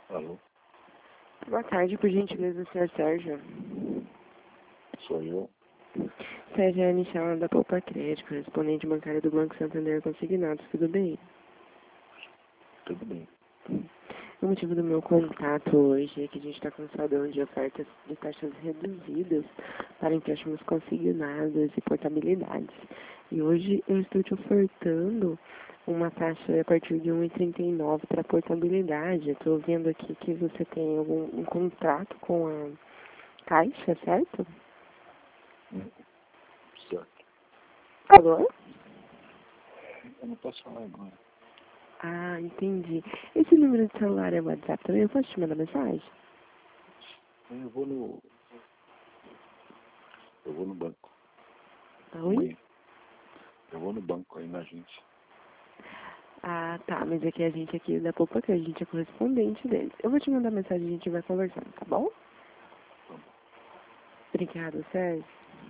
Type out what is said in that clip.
Alô, Boa tarde, por gentileza, senhor Sérgio. sou eu. Sérgio é a Michela da Poupa Crédito, correspondente bancária do Banco Santander Consignados, tudo bem? Tudo bem. O motivo do meu contato hoje é que a gente está com um salão de ofertas de taxas reduzidas para empréstimos consignados e portabilidades. E hoje eu estou te ofertando uma taxa a partir de 1,39 para portabilidade. Estou vendo aqui que você tem um contrato com a Caixa, certo? Certo. Alô? Eu não posso falar agora. Ah, entendi. Esse número de celular é WhatsApp também? Eu posso te mandar mensagem? Eu vou no banco. Oi? Amanhã. Eu vou no banco aí na agência. Ah, tá. Mas é que a gente aqui da Poupa, que a gente é correspondente deles. Eu vou te mandar mensagem e a gente vai conversando, tá bom? Tá bom. Obrigada, Sérgio.